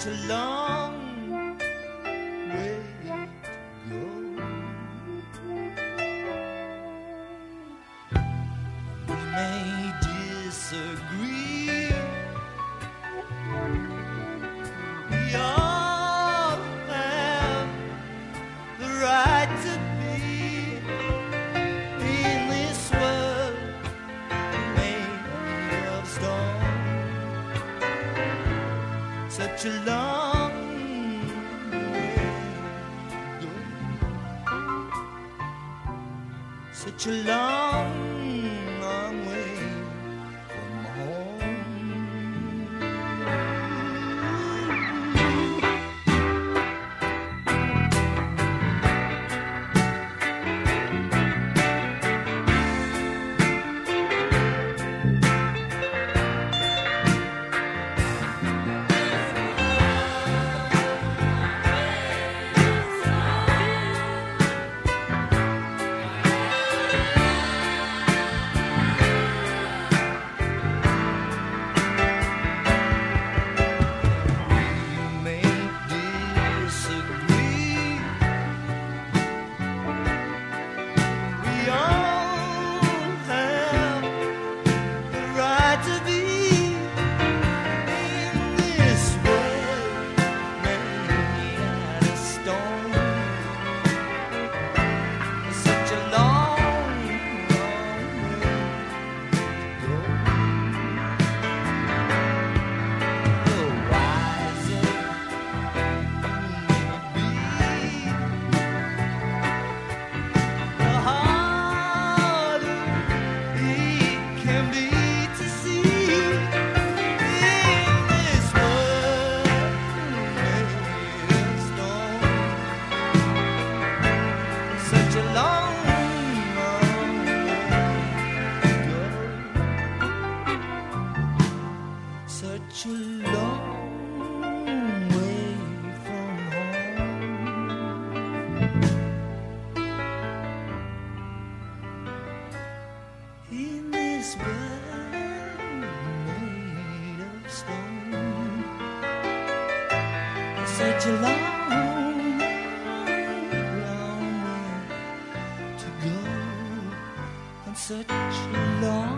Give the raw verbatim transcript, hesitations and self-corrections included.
a long way to go. We may disagree. We all have the right to be in this world made of stone. Such a long way to go. Such a long, long way from home. Such a long way from home. In this world made of stone. Such a long, long way to go. And such a long